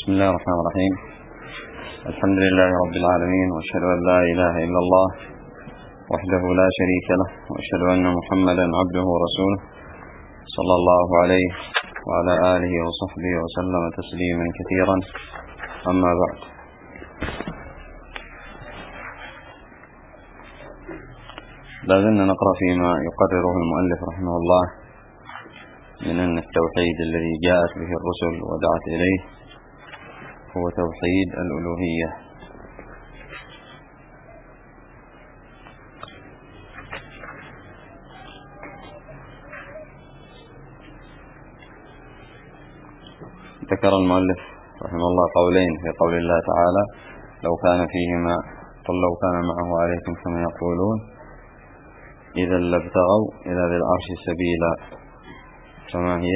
بسم الله الرحمن الرحيم. الحمد لله رب العالمين، وأشهد أن لا إله إلا الله وحده لا شريك له، وأشهد أن محمدا عبده ورسوله صلى الله عليه وعلى آله وصحبه وسلم تسليما كثيرا. أما بعد، لازلنا نقرأ فيما يقرره المؤلف رحمه الله من أن التوحيد الذي جاءت به الرسل ودعت إليه هو توحيد الألوهية. ذكر المؤلف رحمه الله قولين في قول الله تعالى: لو كان فيهما قل لو كان معه عليكم كما يقولون إذا لابتغوا إلى ذي العرش سبيلا. فما هي؟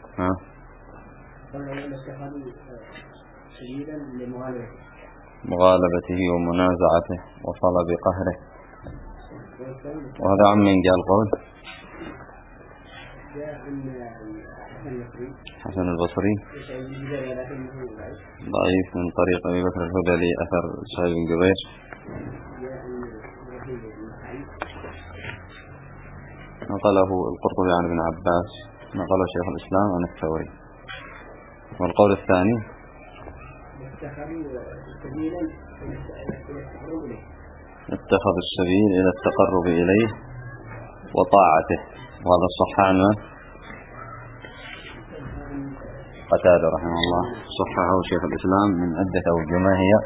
مغالبته ومنازعته وطلب قهره. وهذا عمن جاء القول؟ حسن البصري ضعيف من طريق أبي بكر الهذلي أثر سعيد بن جبير. نقله القرطبي عن ابن عباس، نقله شيخ الإسلام عن الثوري. والقول الثاني: اتخذ السبيل إلى التقرب إليه وطاعته. وهذا الصح عن قتادة رحمه الله، صححه شيخ الإسلام من عدة أوجه. ما هي؟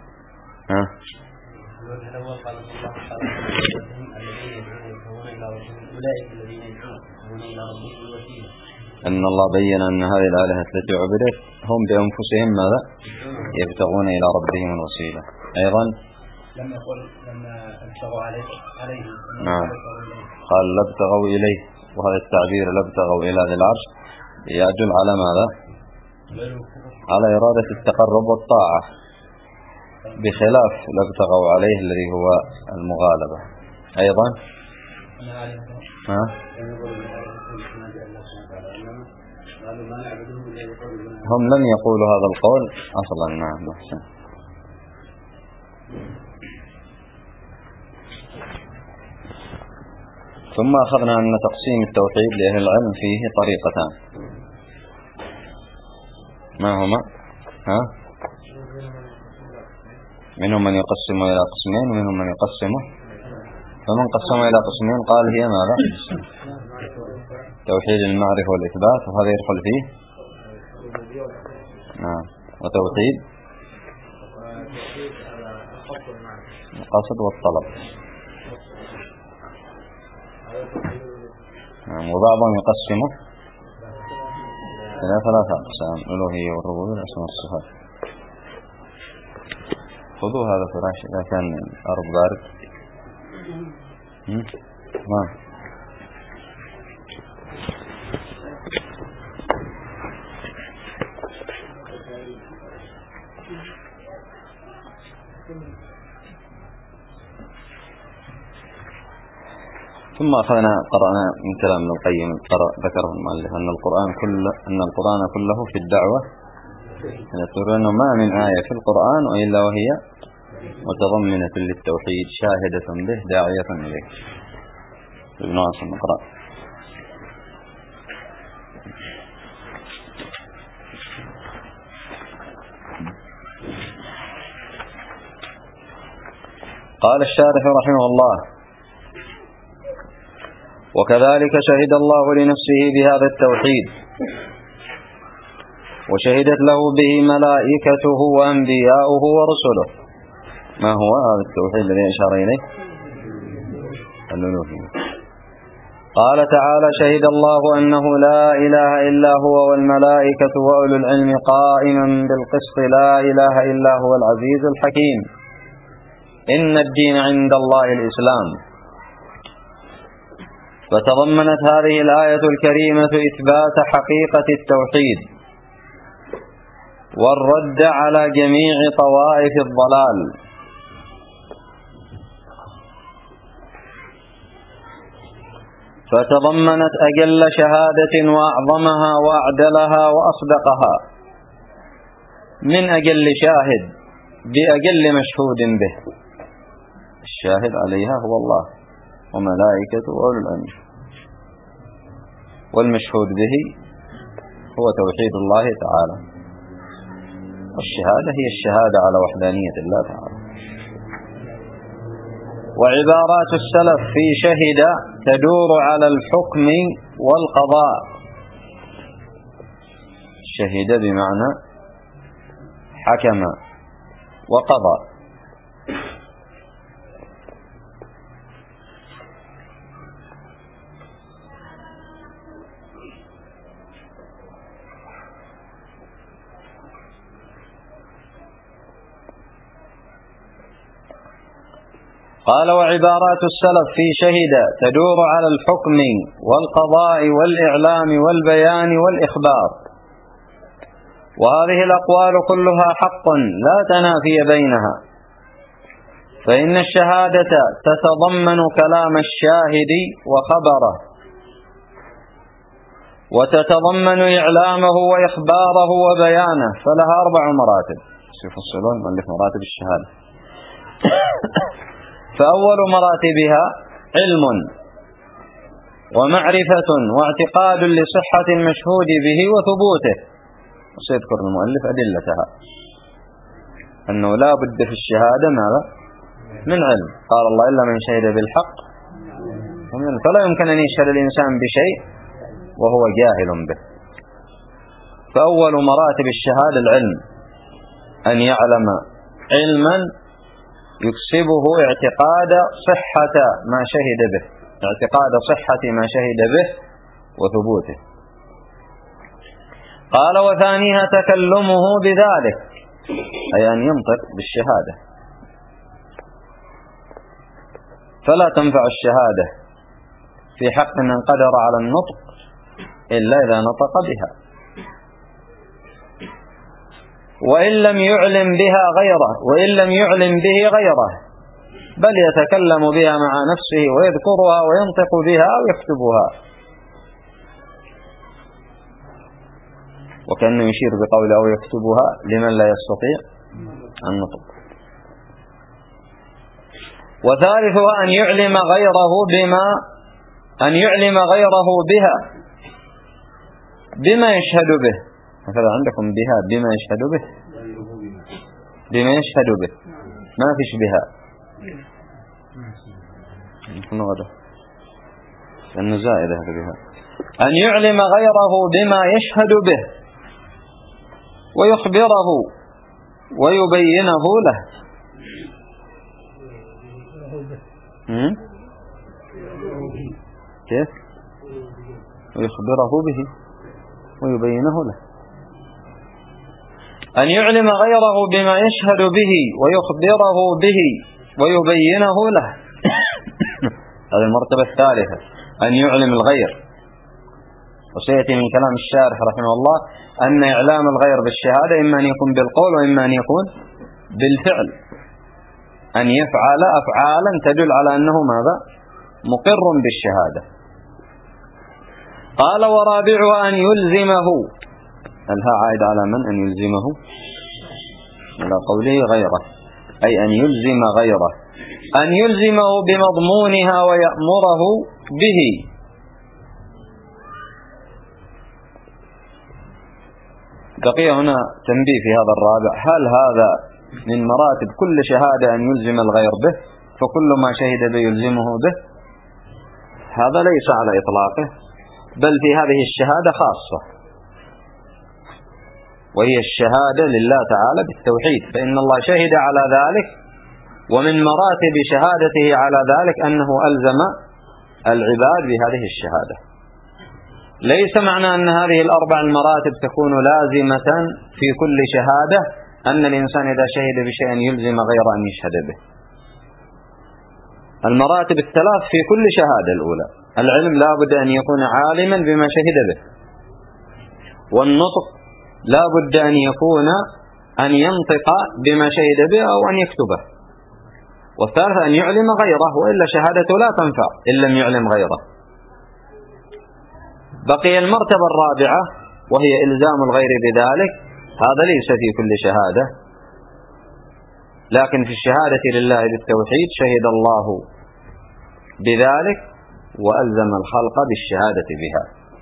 أن الله بين أن هذه الآلهة التي عبدت هم بأنفسهم ماذا؟ يبتغون إلى ربهم الوسيلة. أيضا لما ابتغوا عليه قال لابتغوا إليه، وهذا التعبير لابتغوا إلى ذي العرش يدل على ماذا؟ على إرادة التقرب والطاعة، بخلاف لابتغوا عليه الذي هو المغالبة. أيضا هم لم يقولوا هذا القول أصلا. نعم، أحسن. ثم أخذنا أن تقسيم التوحيد لأهل العلم فيه طريقتان. ما هما؟ منهم من يقسمه إلى قسمين ومنهم من يقسمه، فمن قسمه إلى قسمين قال هي ماذا؟ توحيد المعرفة والإثبات، وهذا يدخل فيه وتوحيد القصد والطلب. وبعضهم يقسمه إلى ثلاثة أقسام: الألوهية والربوبية والأسماء والصفات. خذوا هذا فراش إذا كان الأرض بارد. ثم قرأنا من كلام ابن القيم، ذكره المؤلف أن القرآن كله في الدعوة، يقول أنه ما من آية في القرآن إلا وهي متضمنة للتوحيد شاهدة به داعية إليه. ابن عاصم اقرأ. قال الشارح رحمه الله: وكذلك شهد الله لنفسه بهذا التوحيد، وشهدت له به ملائكته وأنبياؤه ورسله. ما هو هذا التوحيد الذي أشار إليه؟ الألوهية. قال تعالى: شهد الله أنه لا إله إلا هو والملائكة وأولو العلم قائما بالقسط لا إله إلا هو العزيز الحكيم. إن الدين عند الله الإسلام. فتضمنت هذه الآية الكريمة إثبات حقيقة التوحيد والرد على جميع طوائف الضلال. فتضمنت أجل شهادة وأعظمها وأعدلها وأصدقها، من أقل شاهد بأقل مشهود به. الشاهد عليها هو الله وملائكته وأولو الأمر، والمشهود به هو توحيد الله تعالى، والشهادة هي الشهادة على وحدانية الله تعالى. وعبارات السلف في شهد تدور على الحكم والقضاء. شهد بمعنى حكم وقضى. قال وعبارات السلف في شهد تدور على الحكم والقضاء والإعلام والبيان والإخبار، وهذه الأقوال كلها حق لا تنافي بينها، فإن الشهادة تتضمن كلام الشاهد وخبره، وتتضمن إعلامه وإخباره وبيانه، فلها 4 مراتب. يفصلون مؤلف مراتب الشهادة. فأول مراتبها علم ومعرفة واعتقاد لصحة المشهود به وثبوته، وسيذكر المؤلف أدلتها، أنه لا بد في الشهادة ماذا؟ من علم. قال الله إلا من شهد بالحق، فلا يمكن أن يشهد الإنسان بشيء وهو جاهل به. فأول مراتب الشهادة العلم، أن يعلم علما يكسبه اعتقاد صحة ما شهد به، اعتقاد صحة ما شهد به وثبوته. قال وثانيها تكلمه بذلك، أي أن ينطق بالشهادة، فلا تنفع الشهادة في حق من قدر على النطق إلا إذا نطق بها، وإن لم يعلم بها غيره، وإن لم يعلم به غيره، بل يتكلم بها مع نفسه ويذكرها وينطق بها ويكتبها. وكأنه يشير بقوله أو يكتبها لمن لا يستطيع النطق. وثالثها أن يعلم غيره بها بما يشهد به. هكذا عندكم بها بما يشهد به، بما يشهد به، ما فيش بها لأنه زائدة بها. أن يعلم غيره بما يشهد به ويخبره ويبينه له. كيف؟ ويخبره به ويبينه له. أن يعلم غيره بما يشهد به ويخبره به ويبينه له. هذه المرتبة الثالثة، أن يعلم الغير. وسيأتي من كلام الشارح رحمه الله أن إعلام الغير بالشهادة إما أن يكون بالقول وإما أن يكون بالفعل، أن يفعل أفعالا تدل على أنه ماذا؟ مقر بالشهادة. قال ورابعها أن يلزمه. الها عائد على من؟ أن يلزمه على قوله غيره، أي أن يلزم غيره، أن يلزمه بمضمونها ويأمره به. بقي هنا تنبيه في هذا الرابع، هل هذا من مراتب كل شهادة أن يلزم الغير به، فكل ما شهد به يلزمه به؟ هذا ليس على إطلاقه، بل في هذه الشهادة خاصة، وهي الشهادة لله تعالى بالتوحيد، فإن الله شهد على ذلك، ومن مراتب شهادته على ذلك أنه ألزم العباد بهذه الشهادة. ليس معنى أن هذه ال4 المراتب تكون لازمة في كل شهادة أن الإنسان إذا شهد بشيء يلزم غير أن يشهد به. المراتب الثلاث في كل شهادة: الأولى العلم، لا بد أن يكون عالما بما شهد به، والنطق لا بد أن يكون أن ينطق بما شهد به أو أن يكتبه، والثالث أن يعلم غيره، وإلا شهادته لا تنفع إن لم يعلم غيره. بقي المرتبة الرابعة وهي إلزام الغير بذلك، هذا ليس في كل شهادة، لكن في الشهادة لله بالتوحيد شهد الله بذلك وألزم الخلق بالشهادة بها.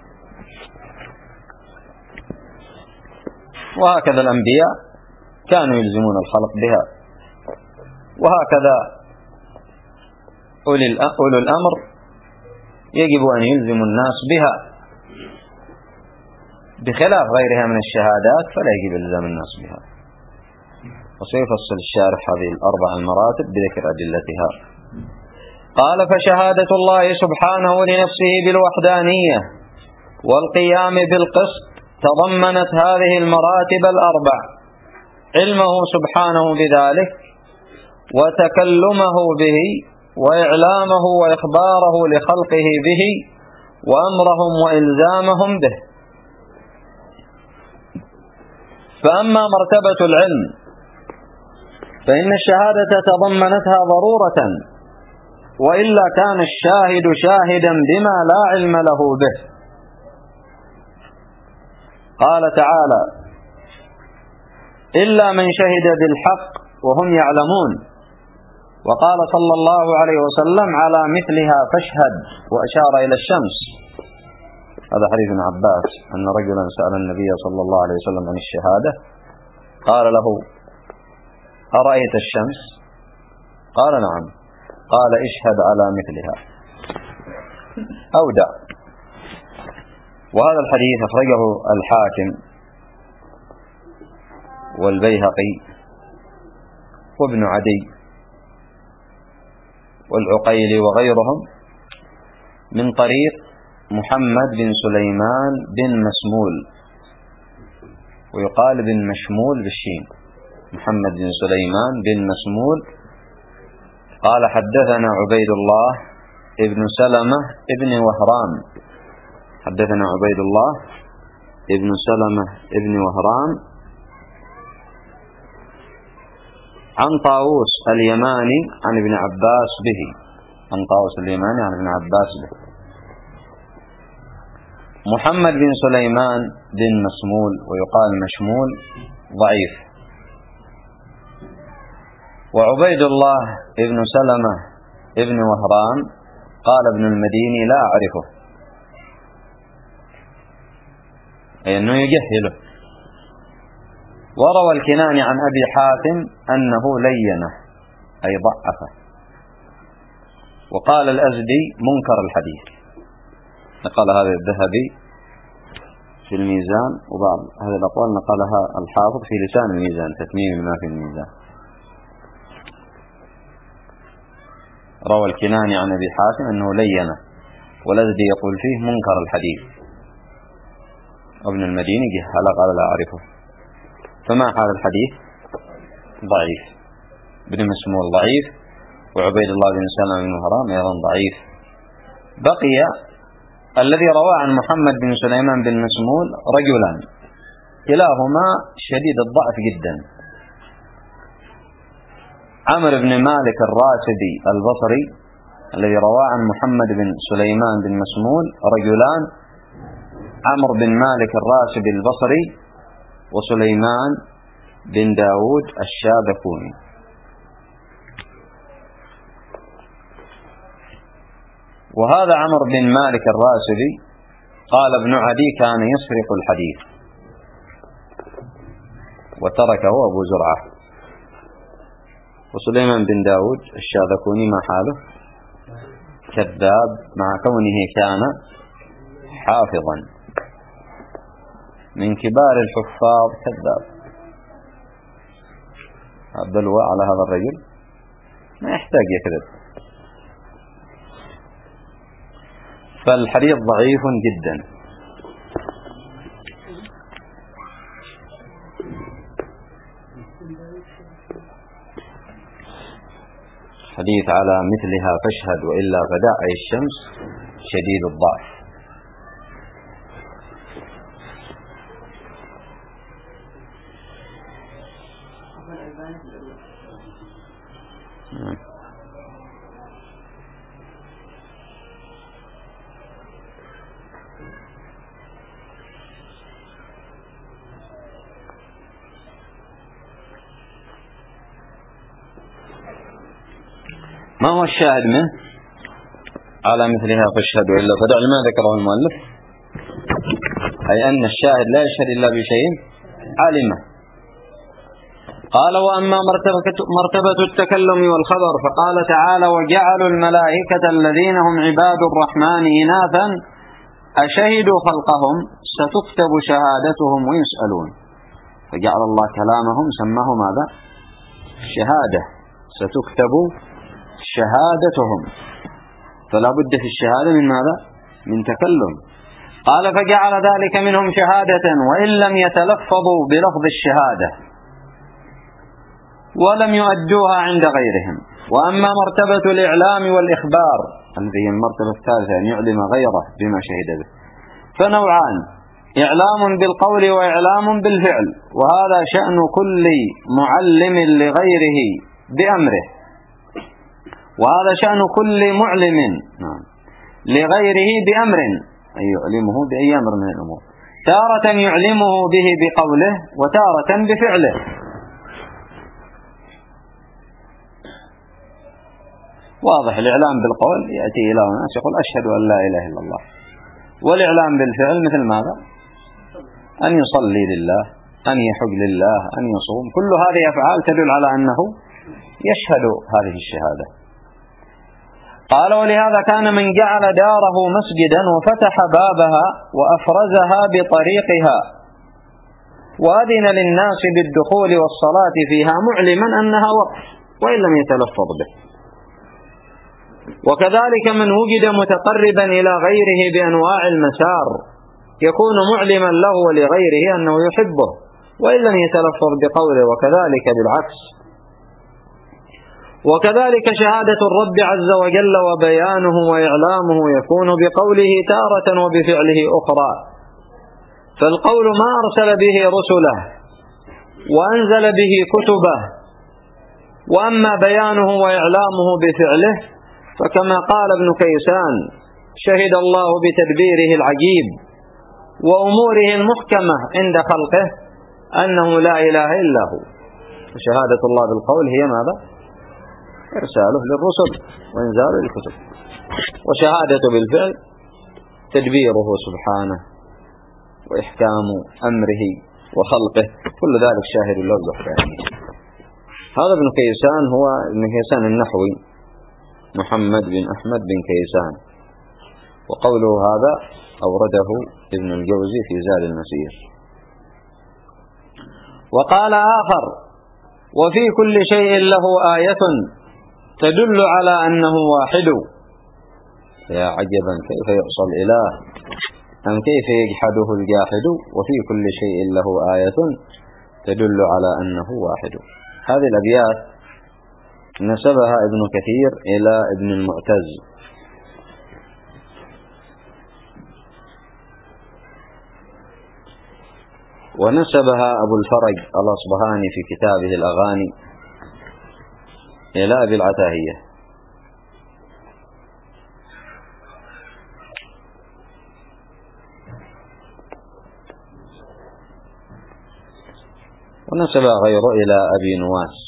وهكذا الأنبياء كانوا يلزمون الخلق بها، وهكذا أولو الأمر يجب أن يلزموا الناس بها، بخلاف غيرها من الشهادات فلا يجب إلزام الناس بها. وسيفصل الشارح هذه الأربع المراتب بذكر أدلتها. قال: فشهادة الله سبحانه لنفسه بالوحدانية والقيام بالقسط تضمنت هذه المراتب الأربع: علمه سبحانه بذلك، وتكلمه به، وإعلامه وإخباره لخلقه به، وأمرهم وإلزامهم به. فأما مرتبة العلم فإن الشهادة تضمنتها ضرورة، وإلا كان الشاهد شاهدا بما لا علم له به. قال تعالى: إلا من شهد بالحق وهم يعلمون. وقال صلى الله عليه وسلم: على مثلها فاشهد، وأشار إلى الشمس. هذا حديث ابن عباس أن رجلا سأل النبي صلى الله عليه وسلم عن الشهادة، قال له: أرأيت الشمس؟ قال: نعم. قال: اشهد على مثلها أو دع. وهذا الحديث أخرجه الحاكم والبيهقي وابن عدي والعقيلي وغيرهم من طريق محمد بن سليمان بن مسمول، ويقال بن مشمول بالشين. محمد بن سليمان بن مسمول قال: حدثنا عبيد الله ابن سلمة ابن وهران. حدثنا عبيد الله ابن سلمة ابن وهران عن طاووس اليماني عن ابن عباس به. عن طاووس اليماني عن ابن عباس به. محمد بن سليمان بن مسمول ويقال مشمول ضعيف. وعبيد الله ابن سلمة ابن وهران قال ابن المديني: لا أعرفه، أي أنه يجهله. وروى الكناني عن أبي حاتم أنه لينه، أي ضعفه. وقال الأزدي: منكر الحديث. نقل هذا الذهبي في الميزان، وبعض هذه الأقوال نقلها الحافظ في لسان الميزان، تتميم ما في الميزان. روى الكناني عن أبي حاتم أنه لينه، والأزدي يقول فيه منكر الحديث. ابن المديني جهل قال: لا أعرفه. فما حال الحديث؟ ضعيف. ابن مسمول ضعيف، وعبيد الله بن سلمة بن وهران أيضا ضعيف. بقي الذي روى عن محمد بن سليمان بن مسمول رجلان، كلاهما شديد الضعف جدا: عمرو بن مالك الراشدي البصري الذي روى عن محمد بن سليمان بن مسمول رجلان: عمرو بن مالك الراشدي البصري وسليمان بن داود الشاذكوني. وهذا عمرو بن مالك الراشدي قال ابن عدي: كان يسرق الحديث، وتركه أبو زرعة. وسليمان بن داود الشاذكوني ما حاله؟ كذاب، مع كونه كان حافظا من كبار الحفاظ، كذاب. الدلوى على هذا الرجل ما يحتاج يكذب. فالحديث ضعيف جدا. حديث على مثلها فاشهد وإلا فدع، أي الشمس شديد الضعف. ما هو الشاهد منه على مثلها فاشهد إلا فدع لما ذكره المؤلف، أي أن الشاهد لا يشهد إلا بشيء علمه. قال وأما مرتبة التكلم والخبر فقال تعالى وجعلوا الملائكة الذين هم عباد الرحمن إناثا أشهدوا خلقهم ستكتب شهادتهم ويسألون، فجعل الله كلامهم سماه ماذا؟ شهادة، ستكتب شهادتهم، فلا بد في الشهادة من ماذا؟ من تكلم. قال فجعل ذلك منهم شهادة وإن لم يتلفظوا بلفظ الشهادة ولم يؤدوها عند غيرهم. وأما مرتبة الإعلام والإخبار التي هي المرتبة الثالثة أن يعلم غيره بما شهد به، فنوعان: إعلام بالقول وإعلام بالفعل، وهذا شأن كل معلم لغيره بأمره، وهذا شأن كل معلم لغيره بأمر، أي يعلمه بأي أمر من الأمور، تارة يعلمه به بقوله وتارة بفعله. واضح، الإعلام بالقول يأتي إلى الناس يقول أشهد أن لا إله إلا الله، والإعلام بالفعل مثل ماذا؟ أن يصلي لله، أن يحج لله، أن يصوم، كل هذه أفعال تدل على أنه يشهد هذه الشهادة. قال ولهذا كان من جعل داره مسجدا وفتح بابها وأفرزها بطريقها وأذن للناس بالدخول والصلاة فيها معلما أنها وقف وإن لم يتلفظ به. وكذلك من وجد متقربا إلى غيره بأنواع المسار يكون معلما له ولغيره أنه يحبه وإن لم يتلفظ بقوله، وكذلك بالعكس. وكذلك شهادة الرب عز وجل وبيانه وإعلامه يكون بقوله تارة وبفعله أخرى. فالقول ما أرسل به رسله وأنزل به كتبه، وأما بيانه وإعلامه بفعله فكما قال ابن كيسان شهد الله بتدبيره العجيب وأموره المحكمة عند خلقه أنه لا إله إلا هو. فشهادة الله بالقول هي ماذا؟ إرساله للرسل وإنزاله للكتب، وشهادة بالفعل تدبيره سبحانه وإحكام أمره وخلقه، كل ذلك شاهد له بحكامه. هذا ابن كيسان هو ابن كيسان النحوي محمد بن أحمد بن كيسان، وقوله هذا أورده ابن الجوزي في زاد المسير. وقال آخر وفي كل شيء له آية تدل على أنه واحد. يا عجبا كيف يعصى الإله أم كيف يجحده الجاحد، وفي كل شيء له آية تدل على أنه واحد. هذه الأبيات نسبها ابن كثير إلى ابن المعتز، ونسبها أبو الفرج الأصبهاني في كتابه الأغاني إلى أبي العتاهية. ونسبها غيره إلى أبي نواس.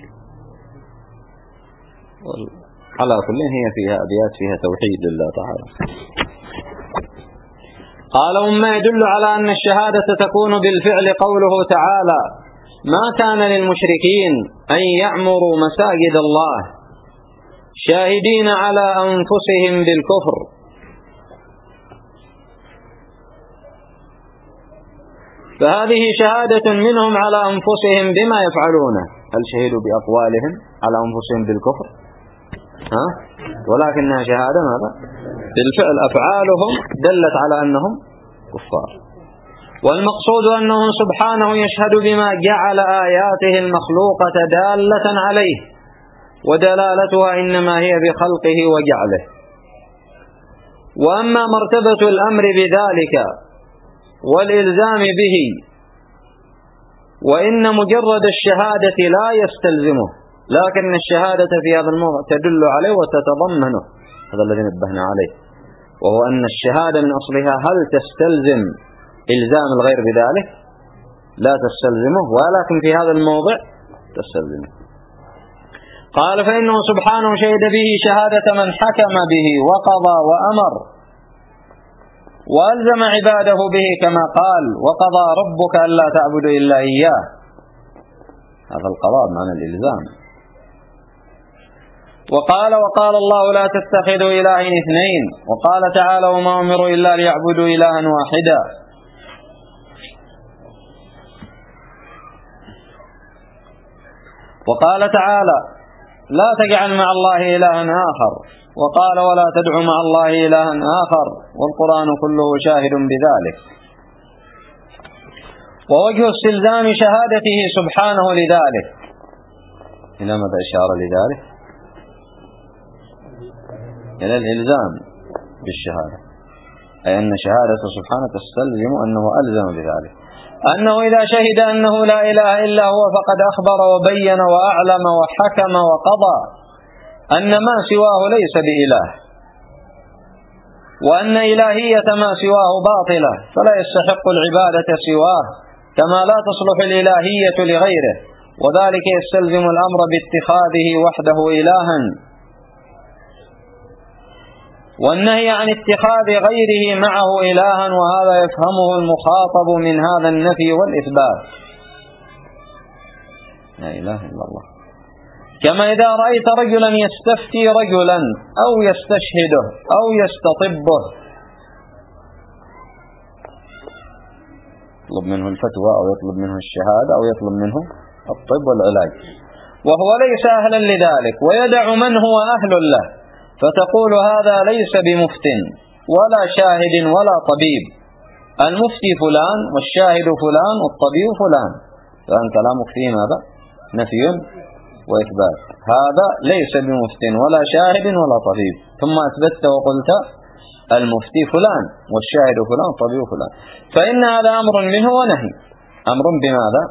على كل هي فيها أبيات فيها توحيد لله تعالى. قال وما يدل على أن الشهادة تكون بالفعل قوله تعالى ما كان للمشركين أن يعمروا مساجد الله شاهدين على أنفسهم بالكفر. فهذه شهادة منهم على أنفسهم بما يفعلونه. هل شهدوا بأقوالهم على أنفسهم بالكفر؟ ولكنها شهادة ماذا؟ بالفعل، أفعالهم دلت على أنهم كفار. والمقصود أنه سبحانه يشهد بما جعل آياته المخلوقة دالة عليه، ودلالتها إنما هي بخلقه وجعله. وأما مرتبة الأمر بذلك والإلزام به وإن مجرد الشهادة لا يستلزمه، لكن الشهادة في هذا الموضع تدل عليه وتتضمنه. هذا الذي نبهنا عليه، وهو أن الشهادة من أصلها هل تستلزم إلزام الغير بذلك؟ لا تستلزمه، ولكن في هذا الموضع تستلزمه. قال فإنه سبحانه شهد به شهادة من حكم به وقضى وأمر وألزم عباده به كما قال وقضى ربك ألا تعبدوا إلا إياه. هذا القضاء معنى الإلزام. وقال الله لا تتخذوا إلهين اثنين. وقال تعالى وما أمروا إلا ليعبدوا إلها واحدا. وقال تعالى لا تجعل مع الله إلها آخر. وقال ولا تدع مع الله إلها آخر. والقرآن كله شاهد بذلك. ووجه استلزام شهادته سبحانه لذلك. إلى ماذا إشارة لذلك؟ إلى الإلزام بالشهادة، أي أن شهادة سبحانه تستلزم أنه ألزم بذلك، أنه إذا شهد أنه لا إله إلا هو فقد أخبر وبين وأعلم وحكم وقضى أن ما سواه ليس بإله، وأن إلهية ما سواه باطلة فلا يستحق العبادة سواه، كما لا تصلح الإلهية لغيره، وذلك يستلزم الأمر باتخاذه وحده إلها، والنهي عن اتخاذ غيره معه إلها، وهذا يفهمه المخاطب من هذا النفي والإثبات. لا إله إلا الله. كما إذا رأيت رجلا يستفتي رجلا أو يستشهده أو يستطبه، يطلب منه الفتوى أو يطلب منه الشهادة أو يطلب منه الطب والعلاج، وهو ليس أهلا لذلك، ويدع من هو أهل له، فتقول هذا ليس بمفت ولا شاهد ولا طبيب، المفتي فلان والشاهد فلان والطبيب فلان، فأنت لا مفتي ماذا؟ نفي وإثبات. هذا ليس بمفت ولا شاهد ولا طبيب، ثم أثبتت وقلت المفتي فلان والشاهد فلان والطبيب فلان، فإن هذا أمر منه ونهي. أمر بماذا؟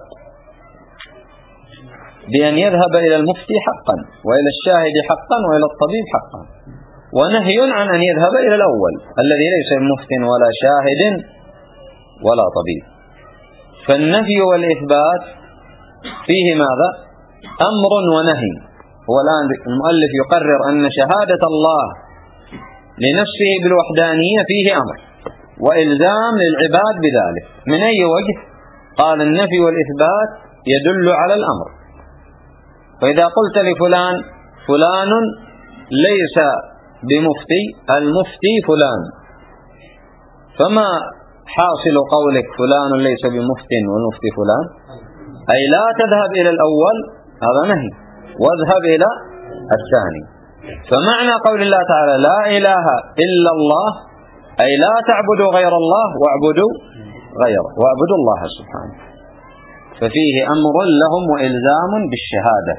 بأن يذهب إلى المفتي حقا وإلى الشاهد حقا وإلى الطبيب حقا، ونهي عن أن يذهب إلى الأول الذي ليس بمفت ولا شاهد ولا طبيب. فالنفي والإثبات فيه ماذا؟ أمر ونهي. هو الآن المؤلف يقرر أن شهادة الله لنفسه بالوحدانية فيه أمر وإلزام للعباد بذلك. من أي وجه؟ قال النفي والإثبات يدل على الأمر. فإذا قلت لفلان فلان ليس بمفتي، المفتي فلان، فما حاصل قولك فلان ليس بمفت والمفتي فلان؟ أي لا تذهب إلى الأول، هذا نهي، واذهب إلى الثاني. فمعنى قول الله تعالى لا إله إلا الله أي لا تعبدوا غير الله واعبدوا غيره، واعبدوا الله سبحانه، ففيه أمر لهم وإلزام بالشهادة.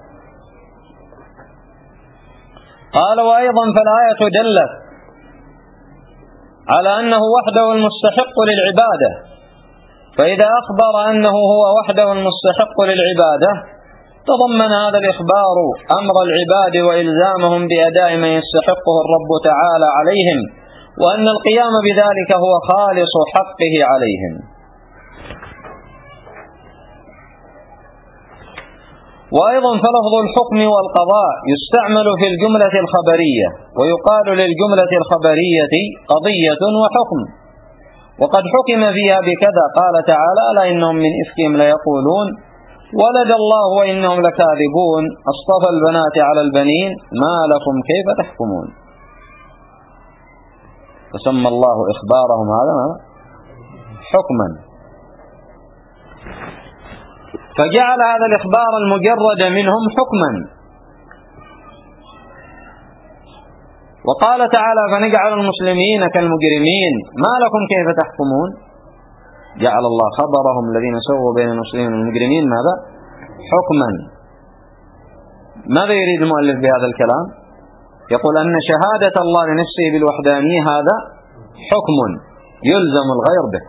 قال وأيضا فالآية دلت على أنه وحده المستحق للعبادة، فإذا أخبر أنه هو وحده المستحق للعبادة تضمن هذا الإخبار أمر العباد وإلزامهم بأداء ما يستحقه الرب تعالى عليهم، وأن القيام بذلك هو خالص حقه عليهم. وأيضا فلفظ الحكم والقضاء يستعمل في الجملة الخبرية، ويقال للجملة الخبرية قضية وحكم، وقد حكم فيها بكذا، قال تعالى ألا إنهم من إفكهم ليقولون ولد الله وإنهم لكاذبون أصطفى البنات على البنين ما لكم كيف تحكمون. فسمى الله إخبارهم هذا حكما، فجعل هذا الإخبار المجرد منهم حكما. وقال تعالى فنجعل المسلمين كالمجرمين ما لكم كيف تحكمون، جعل الله خبرهم الذين سووا بين المسلمين والمجرمين ماذا؟ حكما. ماذا يريد المؤلف بهذا الكلام؟ يقول أن شهادة الله لنفسه بالوحدانية هذا حكم يلزم الغير به،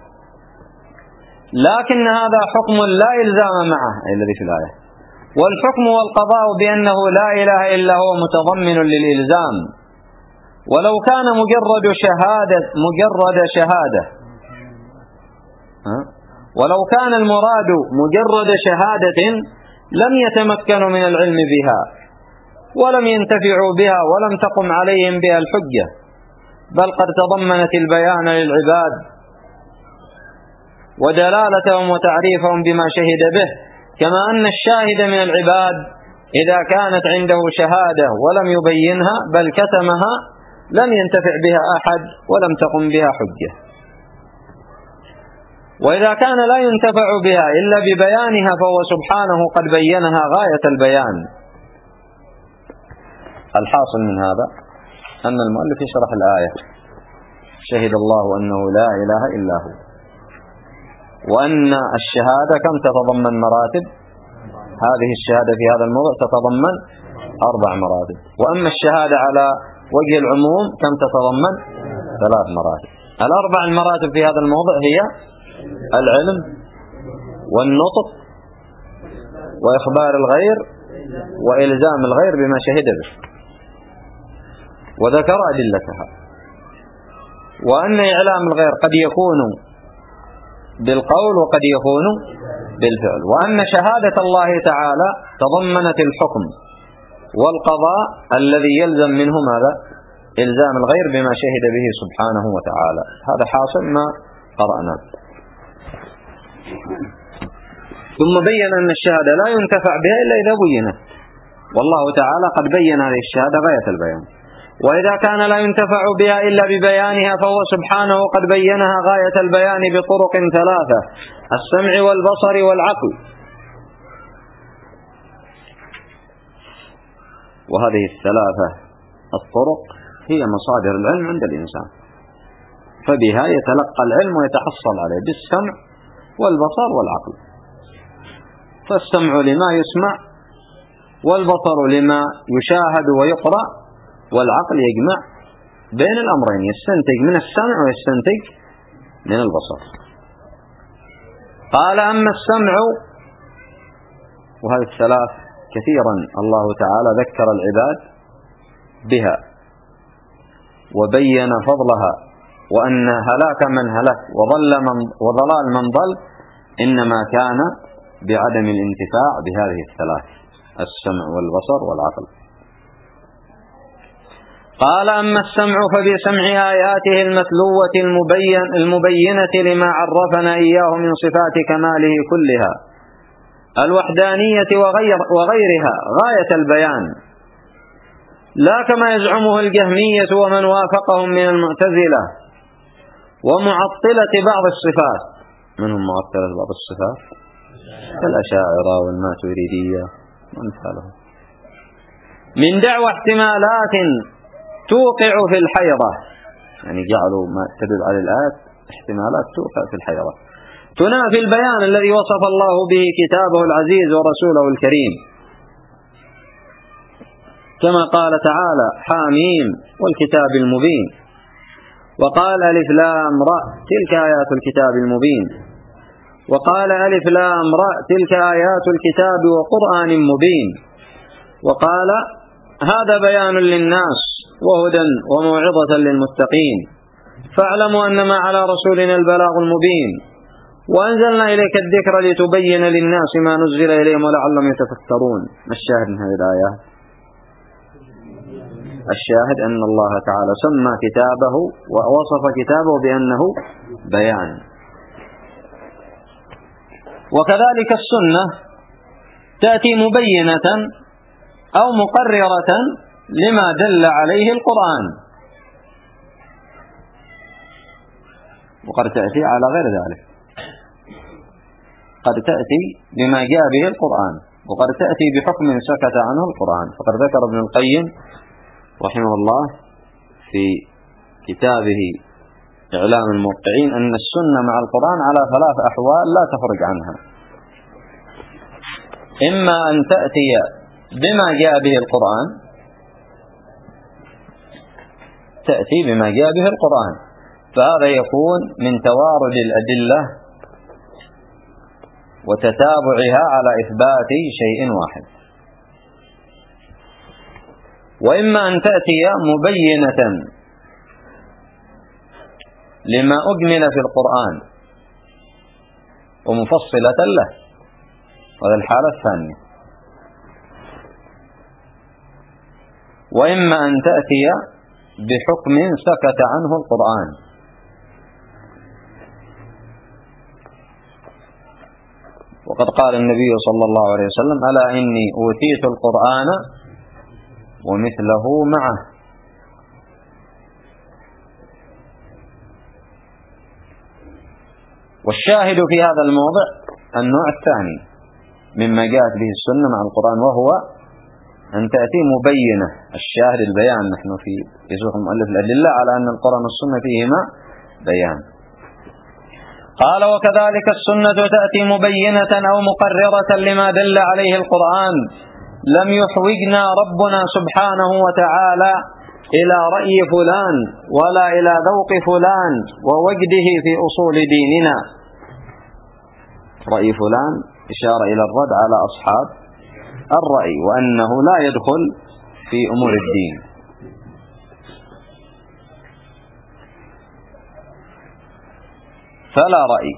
لكن هذا حكم لا إلزام معه أي الذي في الآية. والحكم والقضاء بأنه لا إله إلا هو متضمن للإلزام، ولو كان مجرد شهادة ولو كان المراد مجرد شهادة لم يتمكنوا من العلم بها، ولم ينتفعوا بها ولم تقم عليهم بها الحجة، بل قد تضمنت البيان للعباد ودلالتهم وتعريفهم بما شهد به، كما أن الشاهد من العباد إذا كانت عنده شهادة ولم يبينها بل كتمها لم ينتفع بها أحد ولم تقم بها حجة. وإذا كان لا ينتفع بها إلا ببيانها فهو سبحانه قد بينها غاية البيان. الحاصل من هذا أن المؤلف يشرح الآية: شهد الله أنه لا إله إلا هو، وأن الشهادة كم تتضمن مراتب؟ هذه الشهادة في هذا الموضع تتضمن 4 مراتب، وأما الشهادة على وجه العموم كم تتضمن؟ 3 مراتب. ال4 المراتب في هذا الموضع هي العلم والنطق وإخبار الغير وإلزام الغير بما شهد به، وذكر أدلتها، وأن إعلام الغير قد يكون بالقول وقد يكون بالفعل، وأن شهادة الله تعالى تضمنت الحكم والقضاء الذي يلزم منه ماذا؟ إلزام الغير بما شهد به سبحانه وتعالى. هذا حاصل ما قرأناه. ثم بين أن الشهادة لا ينتفع بها إلا إذا بينت، والله تعالى قد بين هذه الشهادة غاية البيان. وإذا كان لا ينتفع بها إلا ببيانها فهو سبحانه قد بينها غاية البيان بطرق 3: السمع والبصر والعقل. وهذه ال3 الطرق هي مصادر العلم عند الإنسان، فبها يتلقى العلم ويتحصل عليه: بالسمع والبصر والعقل. فالسمع لما يسمع، والبصر لما يشاهد ويقرأ، والعقل يجمع بين الأمرين، يستنتج من السمع ويستنتج من البصر. قال: أما السمع، وهذه ال3 كثيرا الله تعالى ذكر العباد بها وبين فضلها، وأن هلاك من هلك وضلال من ضل إنما كان بعدم الانتفاع بهذه ال3: السمع والبصر والعقل. قال: أما السمع فبسمع آياته المتلوة المبينة لما عرفنا إياه من صفات كماله كلها الوحدانية وغيرها غاية البيان، لا كما يزعمه الجهمية ومن وافقهم من المعتزلة ومعطلة بعض الصفات. منهم معطلة بعض الصفات كالأشاعرة والماتريدية وأمثالهم، من دعوى احتمالات توقع في الحيرة، يعني جعلوا ما تدل على الآيات احتمالات توقع في الحيرة، تنافي البيان الذي وصف الله به كتابه العزيز ورسوله الكريم، كما قال تعالى: حاميم والكتاب المبين. وقال: ألف لام راء تلك آيات الكتاب المبين. وقال: ألف لام راء تلك آيات الكتاب وقرآن مبين. وقال: هذا بيان للناس وهدى وموعظة للمتقين، فاعلموا أنما على رسولنا البلاغ المبين، وأنزلنا إليك الذكر لتبين للناس ما نزل إليهم ولعلهم يتفكرون. ما الشاهد من هذه الآية؟ الشاهد أن الله تعالى سمى كتابه ووصف كتابه بأنه بيان. وكذلك السنة تأتي مبينة أو مقررة لما دل عليه القرآن، وقد تأتي على غير ذلك، قد تأتي بما جاء به القرآن، وقد تأتي بحكم سكت عنه القرآن. فقد ذكر ابن القيم رحمه الله في كتابه إعلام الموقعين أن السنة مع القرآن على 3 أحوال لا تخرج عنها: إما أن تأتي بما جاء به القرآن، تأتي بما جاء به القرآن، فهذا يكون من توارد الأدلة وتتابعها على إثبات شيء واحد. وإما أن تأتي مبينة لما أجمل في القرآن ومفصلة له، وهذا الحالة الثانية. وإما أن تأتي بحكم سكت عنه القرآن. وقد قال النبي صلى الله عليه وسلم: ألا إني أوتيت القرآن ومثله معه. والشاهد في هذا الموضع النوع الثاني مما جاءت به السنة مع القرآن، وهو أن تأتي مبينة. الشاهد البيان، نحن في يسوق المؤلف الأدلة على أن القرآن والسنة فيهما بيان. قال: وكذلك السنة تأتي مبينة أو مقررة لما دل عليه القرآن. لم يحوجنا ربنا سبحانه وتعالى إلى رأي فلان ولا إلى ذوق فلان ووجده في أصول ديننا. رأي فلان إشارة إلى الرد على أصحاب الرأي، وأنه لا يدخل في أمور الدين. فلا رأي.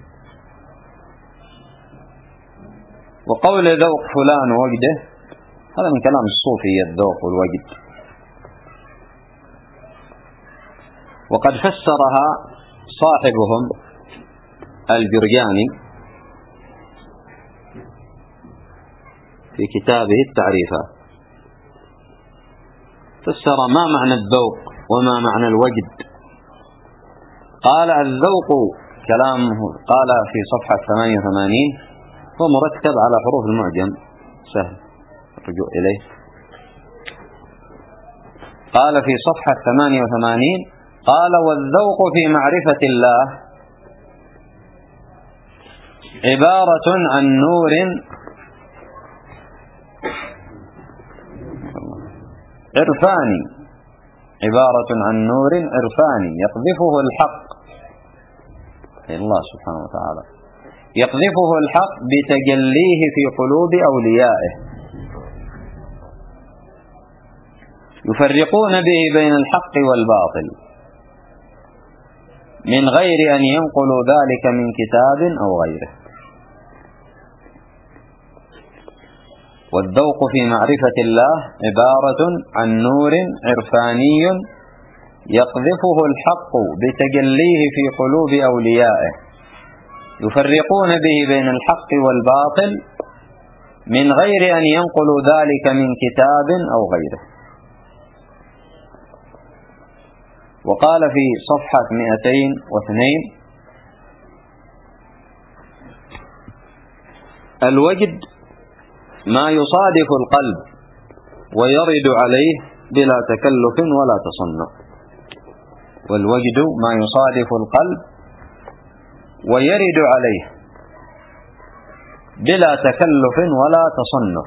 وقول ذوق فلان ووجده هذا من كلام الصوفية، الذوق والوجد. وقد فسرها صاحبهم البرجاني في كتابه التعريفات، فسر ما معنى الذوق وما معنى الوجد. قال: الذوق كلامه، قال في صفحة 88، هو مرتب على حروف المعجم، سهل الرجوع إليه. قال في صفحة 88: قال: والذوق في معرفة الله عبارة عن نور عرفاني، عبارة عن نور عرفاني يقذفه الحق، الله سبحانه وتعالى يقذفه الحق بتجليه في قلوب أوليائه، يفرقون به بين الحق والباطل من غير أن ينقلوا ذلك من كتاب أو غيره. والذوق في معرفة الله عبارة عن نور عرفاني يقذفه الحق بتجليه في قلوب أوليائه، يفرقون به بين الحق والباطل من غير أن ينقلوا ذلك من كتاب أو غيره. وقال في صفحة 202: الوجد ما يصادف القلب ويرد عليه بلا تكلف ولا تصنع. والوجد ما يصادف القلب ويرد عليه بلا تكلف ولا تصنع.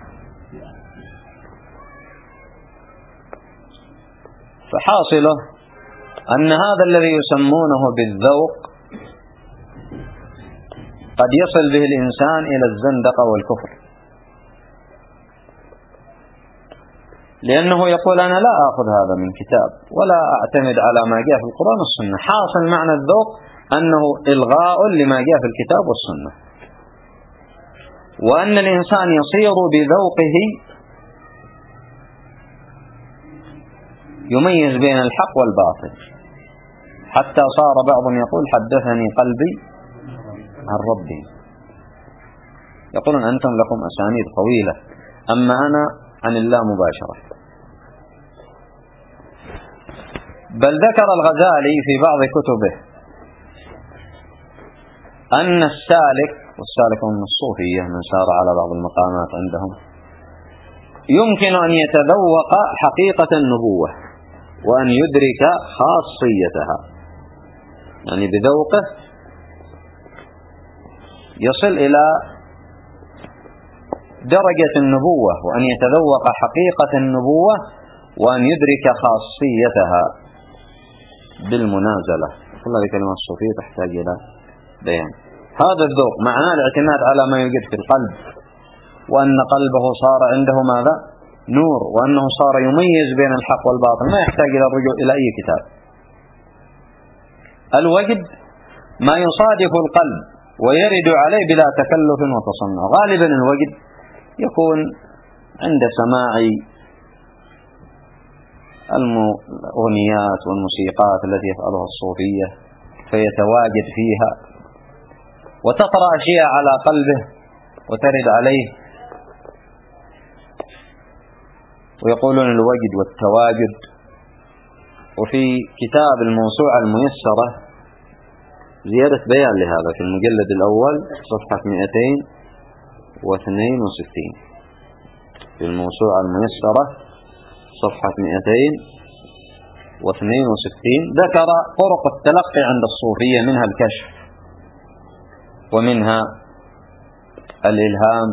فحاصله أن هذا الذي يسمونه بالذوق قد يصل به الإنسان إلى الزندقة والكفر، لأنه يقول: أنا لا أخذ هذا من كتاب ولا أعتمد على ما جاء في القرآن والسنة. حاصل معنى الذوق أنه إلغاء لما جاء في الكتاب والسنة، وأن الإنسان يصير بذوقه يميز بين الحق والباطل، حتى صار بعضهم يقول: حدثني قلبي عن ربي. يقولون: أنتم لكم أسانيد طويلة، أما أنا عن الله مباشرة. بل ذكر الغزالي في بعض كتبه أن السالك، والسالك من الصوفية من سار على بعض المقامات عندهم، يمكن أن يتذوق حقيقة النبوة وأن يدرك خاصيتها، يعني بذوقه يصل إلى درجة النبوة وأن يتذوق حقيقة النبوة وأن يدرك خاصيتها بالمنازلة. كل هذه كلمات الصوفية تحتاج إلى بيان. هذا الذوق معناه الاعتماد على ما يوجد في القلب، وأن قلبه صار عنده ماذا؟ نور، وأنه صار يميز بين الحق والباطل، ما يحتاج إلى الرجوع إلى أي كتاب. الوجد ما يصادف القلب ويرد عليه بلا تكلف وتصنع. غالبا الوجد يكون عند سماع الأغنيات والموسيقات التي يفعلها الصوفية فيتواجد فيها وتطرأ أشياء على قلبه وترد عليه، ويقولون الوجد والتواجد. وفي كتاب الموسوعة الميسرة زيادة بيان لهذا في المجلد الأول صفحة 262. في الموسوعة الميسرة صفحة 262 ذكر طرق التلقي عند الصوفية، منها الكشف ومنها الإلهام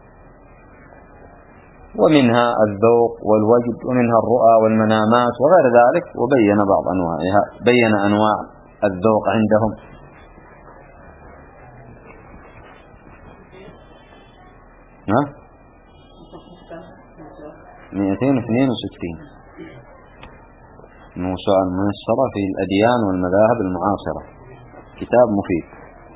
ومنها الذوق والوجد ومنها الرؤى والمنامات وغير ذلك، وبين بعض أنواعها، بين أنواع الذوق عندهم. ها 262 الموسوعة الميسرة في الأديان والمذاهب المعاصرة، كتاب مفيد.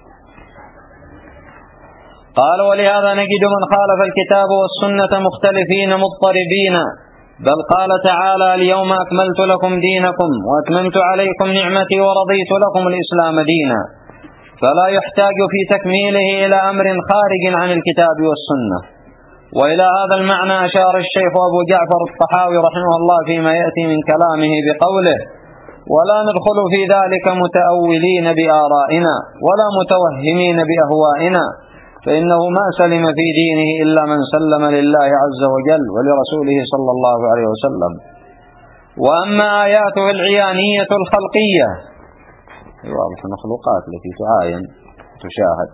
قال: ولهذا نجد من خالف الكتاب والسنة مختلفين مضطربين، بل قال تعالى: اليوم أكملت لكم دينكم وأتممت عليكم نعمتي ورضيت لكم الإسلام دينا، فلا يحتاج في تكميله إلى أمر خارج عن الكتاب والسنة. وإلى هذا المعنى أشار الشيخ أبو جعفر الطحاوي رحمه الله فيما يأتي من كلامه بقوله: ولا ندخل في ذلك متأولين بآرائنا ولا متوهمين بأهوائنا، فإنه ما سلم في دينه إلا من سلم لله عز وجل ولرسوله صلى الله عليه وسلم. وأما آياته العيانية الخلقية، واضح المخلوقات التي تعاين تشاهد،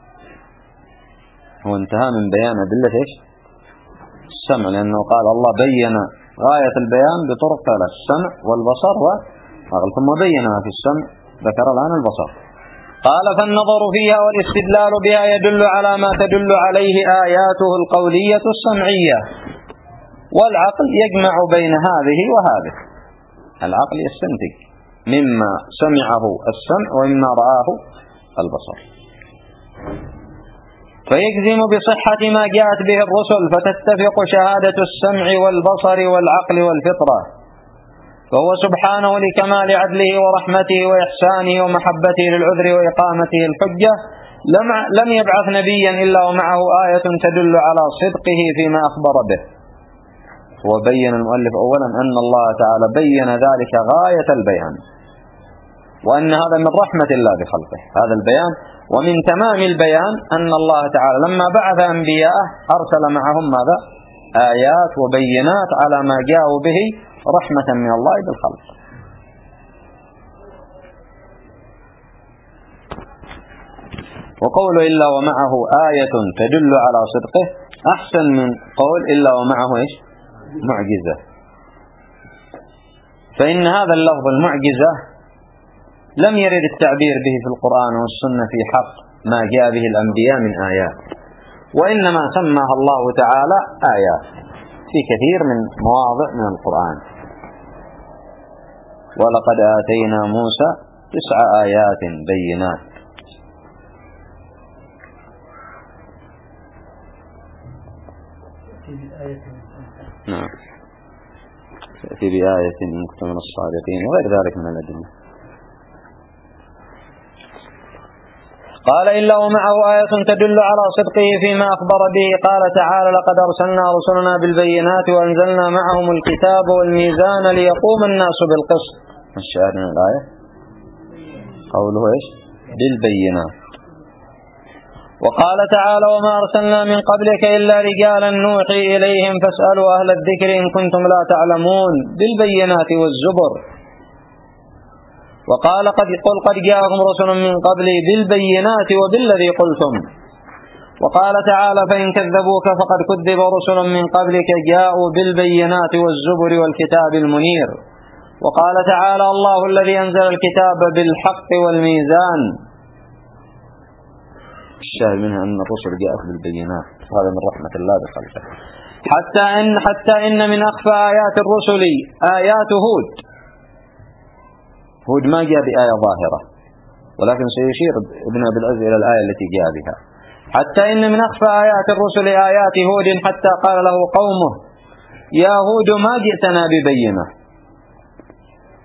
هو انتهى من بيان أدلة السمع، لأنه قال الله بين غاية البيان بطرق ثلاث: السمع والبصر والعقل، ثم بينها في السمع، ذكر الآن البصر. قال: فالنظر فيها والاستدلال بها يدل على ما تدل عليه آياته القولية السمعية، والعقل يجمع بين هذه وهذه. العقل يستنتج مما سمعه السمع ومما رآه البصر، فيجزم بصحة ما جاءت به الرسل، فتتفق شهادة السمع والبصر والعقل والفطرة. فهو سبحانه لكمال عدله ورحمته وإحسانه ومحبته للعذر وإقامته الحجة لم يبعث نبيا إلا ومعه آية تدل على صدقه فيما أخبر به. وبين المؤلف أولا أن الله تعالى بين ذلك غاية البيان، وأن هذا من رحمة الله بخلقه هذا البيان. ومن تمام البيان أن الله تعالى لما بعث أنبياءه أرسل معهم ماذا؟ آيات وبينات على ما جاءوا به رحمة من الله بالخلق. وقول إلا ومعه آية تدل على صدقه أحسن من قول إلا ومعه معجزة. فإن هذا اللفظ المعجزة لم يرد التعبير به في القرآن والسنة في حق ما جاء به الأنبياء من آيات، وإنما سماها الله تعالى آيات في كثير من مواضع من القرآن. ولقد آتينا موسى 9 آيات بينات. نعم، تأتي بآية إن كنت من الصادقين وغير ذلك من الأدلة. قال: إلا ومعه آية تدل على صدقه فيما أخبر به. قال تعالى: لقد أرسلنا رسلنا بالبينات وأنزلنا معهم الكتاب والميزان ليقوم الناس بالقسط. الشاهد من الآية قوله بالبينات. وقال تعالى: وما أرسلنا من قبلك إلا رجالا نوحي إليهم فاسألوا أهل الذكر إن كنتم لا تعلمون بالبينات والزبر. وقال: قد جاءكم رسل من قبلي بالبينات وبالذي قلتم. وقال تعالى: فإن كذبوك فقد كذب رسل من قبلك جاءوا بالبينات والزبر والكتاب المنير. وقال تعالى: الله الذي أنزل الكتاب بالحق والميزان. الشاهد منها أن الرسل جاءت بالبينات، وهذا من رحمة الله بخلقه. حتى إن من أخفى آيات الرسل آيات هود ما جاء بآية ظاهرة، ولكن سيشير ابن أبي العز إلى الآية التي جاء بها. حتى إن من أخفى آيات الرسل آيات هود حتى قال له قومه: يا هود ما جئتنا ببينة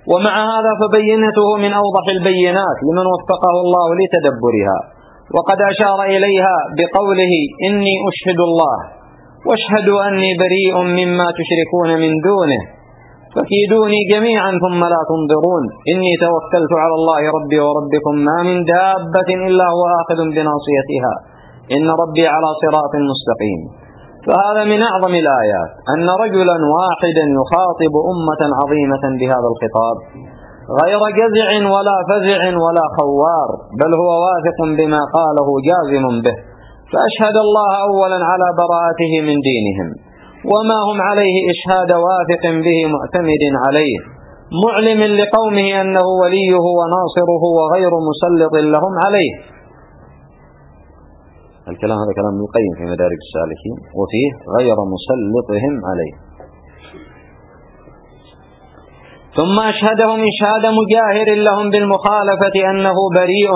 ومع هذا فبينته من أوضح البينات لمن وفقه الله لتدبرها، وقد أشار إليها بقوله إني أشهد الله واشهدوا أني بريء مما تشركون من دونه فكيدوني جميعا ثم لا تنظرون إني توكلت على الله ربي وربكم ما من دابة إلا هو آخذ بناصيتها إن ربي على صراط مستقيم. فهذا من أعظم الآيات أن رجلا واحدا يخاطب أمة عظيمة بهذا الخطاب غير جزع ولا فزع ولا خوار، بل هو واثق بما قاله جازم به، فأشهد الله أولا على براءته من دينهم وما هم عليه إشهاد واثق به معتمد عليه، معلم لقومه أنه وليه وناصره وغير مسلط لهم عليه. الكلام هذا كلام ابن القيم في مدارج السالكين، وفيه غير مسلطهم عليه. ثم أشهدهم إشهاد مجاهر لهم بالمخالفة أنه بريء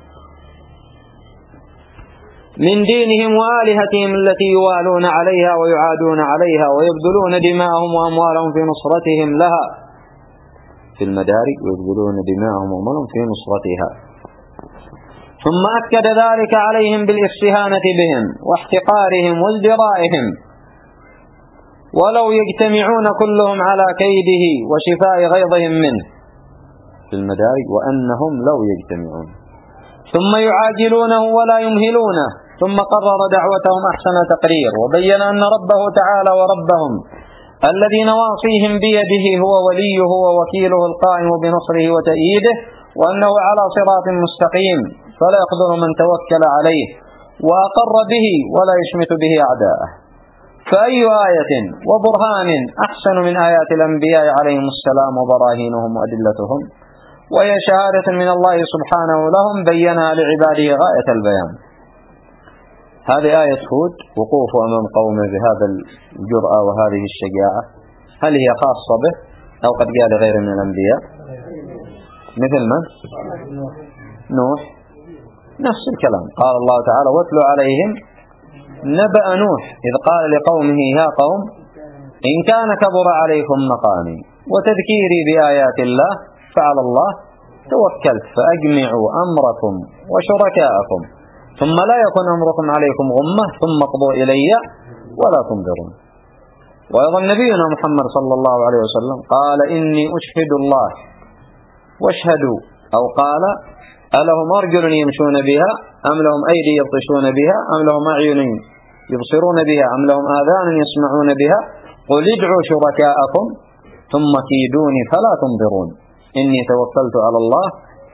من دينهم وآلهتهم التي يوالون عليها ويعادون عليها ويبذلون دماءهم وأموالهم في نصرتهم لها في المدارج، ويبذلون دماءهم وأموالهم في نصرتها. ثم أكد ذلك عليهم بالاستهانة بهم واحتقارهم وازدرائهم ولو يجتمعون كلهم على كيده وشفاء غيظهم منه في المدارج، وأنهم لو يجتمعون ثم يعاجلونه ولا يمهلونه. ثم قرر دعوتهم أحسن تقرير، وبين أن ربه تعالى وربهم الذي نواصيهم بيده هو وليه ووكيله القائم بنصره وتأييده، وأنه على صراط مستقيم فلا يقدر من توكل عليه وأقر به ولا يشمت به أعداءه. فأي آية وبرهان أحسن من آيات الأنبياء عليهم السلام وبراهينهم وأدلتهم، وهي شهادة من الله سبحانه لهم بينها لعباده غاية البيان. هذه آية هود، وقوفه أمام قومه بهذا الجرأة وهذه الشجاعة، هل هي خاصة به أو قد قال غير من الأنبياء؟ مثل من؟ نوح، نفس الكلام. قال الله تعالى واتل عليهم نبأ نوح إذ قال لقومه يا قوم إن كان كبر عليكم مقامي وتذكيري بآيات الله فعلى الله توكلت فأجمعوا أمركم وشركاءكم ثم لا يكن أمركم عليكم غمة ثم اقضوا إلي ولا تنظرون. وأيضا نبينا محمد صلى الله عليه وسلم قال إني أشهد الله واشهدوا، أو قال ألهم أرجل يمشون بها أم لهم أيدي يبطشون بها أم لهم أعين يبصرون بها أم لهم آذان يسمعون بها قل ادعوا شركاءكم ثم كيدوني فلا تنظرون إني توكلت على الله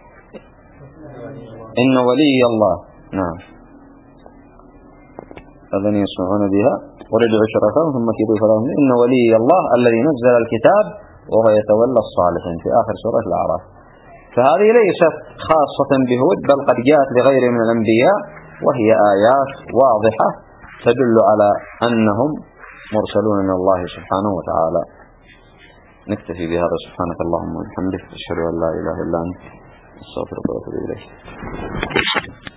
إن ولي الله. نعم، أذن يسمعون بها قل ادعوا شركاءكم ثم كيدوني فلا تنظرون إن ولي الله الذي نزل الكتاب وهو يتولى الصالحين في آخر سورة الأعراف. فهذه ليست خاصة بهود بل قد جاءت لغير من الأنبياء، وهي آيات واضحة تدل على أنهم مرسلون من الله سبحانه وتعالى. نكتفي بهذا. سبحانك اللهم وبحمدك أشهد أن لا إله إلا أنت أستغفرك وأتوب إليك.